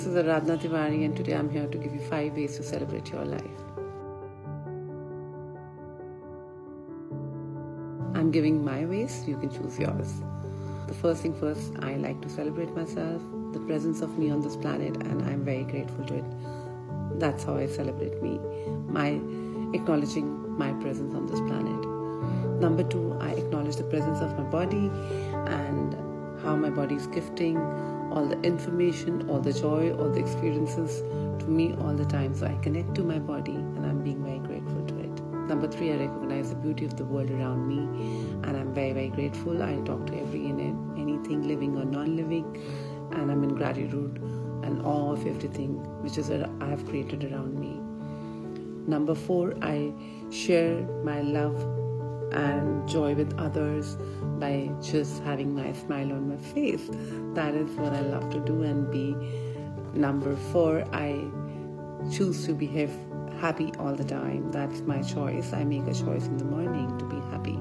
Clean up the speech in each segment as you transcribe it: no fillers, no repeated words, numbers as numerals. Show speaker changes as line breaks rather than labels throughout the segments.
This is Aradhna Tiwari, and today I'm here to give you 5 ways to celebrate your life. I'm giving my ways, you can choose yours. The first thing first, I like to celebrate myself, the presence of me on this planet, and I'm very grateful to it. That's how I celebrate me, my acknowledging my presence on this planet. Number 2, I acknowledge the presence of my body and how my body is gifting all the information, all the joy, all the experiences to me all the time. So I connect to my body and I'm being very grateful to it. Number 3, I recognize the beauty of the world around me and I'm very, very grateful. I talk to every and anything living or non-living, and I'm in gratitude and awe of everything which is I have created around me. Number 4, I share my love and joy with others by just having my smile on my face. That is what I love to do and be. Number 4, I choose to behave happy all the time. That's my choice. I make a choice in the morning to be happy,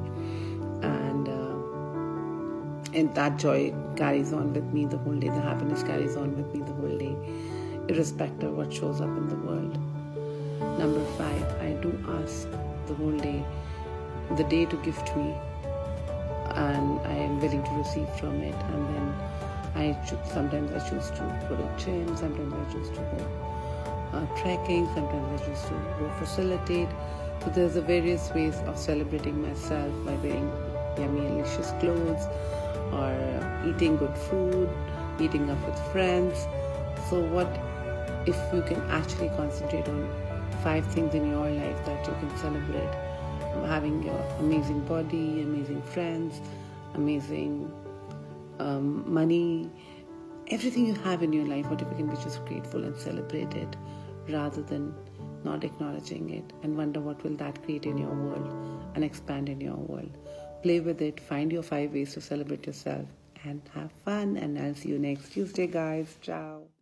and that joy carries on with me the whole day. The happiness carries on with me the whole day, irrespective of what shows up in the world. Number 5, I do ask the whole day the day to gift me, and I am willing to receive from it. And then sometimes I choose to go to the gym, sometimes I choose to go trekking, sometimes I choose to go facilitate. So there's a various ways of celebrating myself by wearing yummy, delicious clothes, or eating good food, meeting up with friends. So what if you can actually concentrate on 5 things in your life that you can celebrate? Having your amazing body, amazing friends, amazing money, everything you have in your life. What if you can be just grateful and celebrate it rather than not acknowledging it and wonder what will that create in your world and expand in your world. Play with it, find your 5 ways to celebrate yourself and have fun, and I'll see you next Tuesday, guys. Ciao.